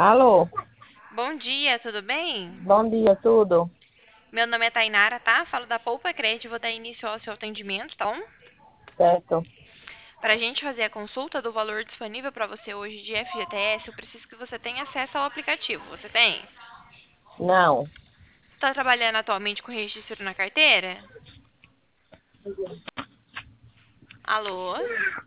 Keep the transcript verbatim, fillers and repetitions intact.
Alô, Bom dia, tudo bem? bom dia, tudo? Meu nome é Tainara, tá? Falo da Poupa Crédito, vou dar início ao seu atendimento, tá bom? Certo? Para a gente fazer a consulta do valor disponível para você hoje de F G T S, eu preciso que você tenha acesso ao aplicativo. Você tem? Não, Está trabalhando atualmente com registro na carteira? Alô?